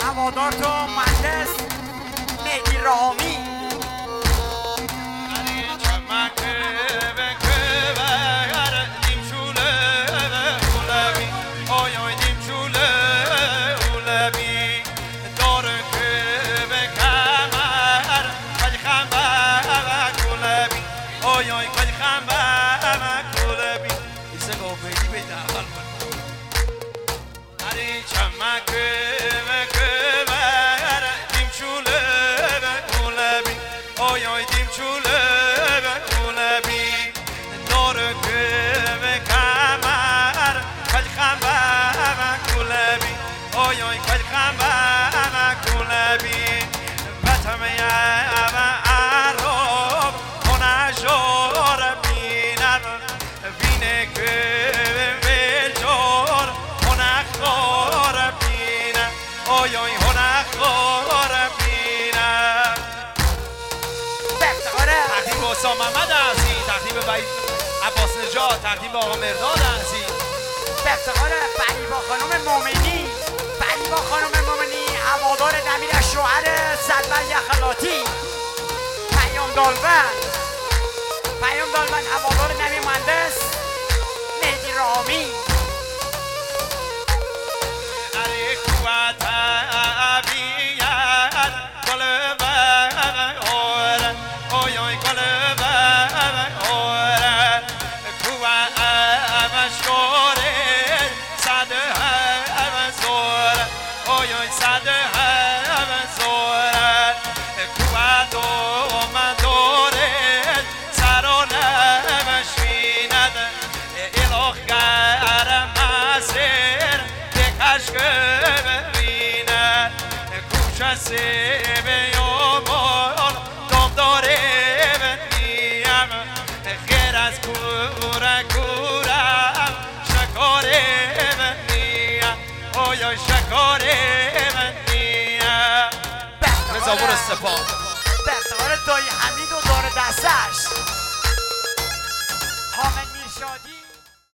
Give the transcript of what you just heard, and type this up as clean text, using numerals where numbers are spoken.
هوادار تو مهندس مهدی رامی محمد عزیز تقدیم وحید عباس نژاد تقدیم آقا مرداد عزیز به افتخار فریبا خانم مومنی فریبا خانم مومنی هوادار نمیر شوهر صدبر یخلاتی پیام دالبن هوادار نمیر مهندس مهدی رامی زابور سپاه به افتخار دایی حمید و دار دستش حامد میرشادی